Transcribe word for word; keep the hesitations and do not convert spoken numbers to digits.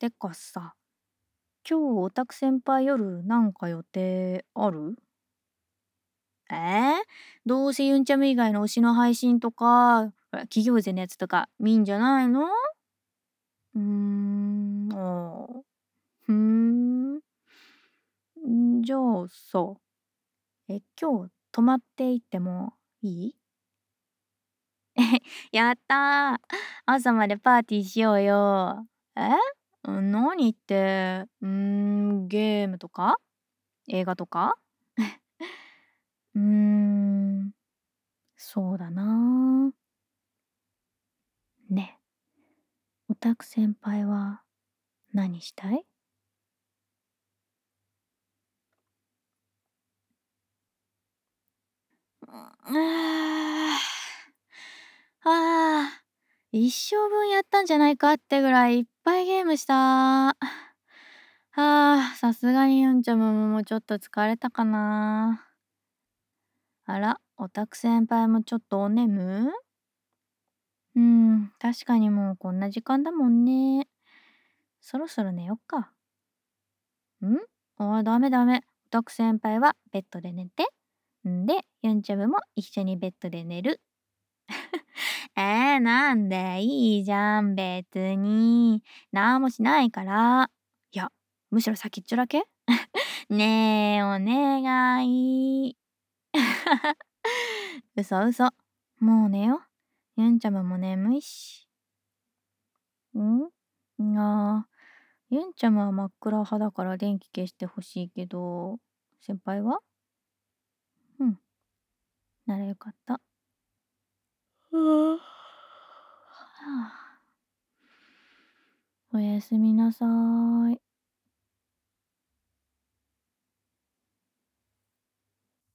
てかさ、今日オタク先輩夜なんか予定ある？えー、どうせユンチャム以外の推しの配信とか、ほら企業勢のやつとか見んじゃないの？うーん、あーふーん。んじゃあさ、え、今日泊まっていってもいい？やったー。朝までパーティーしようよ。え？うん、何って、うーん、ゲームとか？映画とか？うーん、そうだな。ね、オタク先輩は何したい？ああ、ああ、一生分やったんじゃないかってぐらいいっぱいゲームした。ああ、さすがにユンチャムももうちょっと疲れたかな。あら、オタク先輩もちょっとお眠？うん、確かにもうこんな時間だもんね。そろそろ寝よっか。ん？あ、ダメダメ。オタク先輩はベッドで寝て。んで、ユンチャムも一緒にベッドで寝る。えー、なんでいいじゃん、別に。なんもしないから。いや、むしろ先っちょだけねえ、お願い。嘘嘘。もう寝よ。ユンチャムも眠いし。ん？ああ、ユンチャムは真っ暗派だから電気消してほしいけど、先輩は？うん、ならよかった。はあ、おやすみなさい。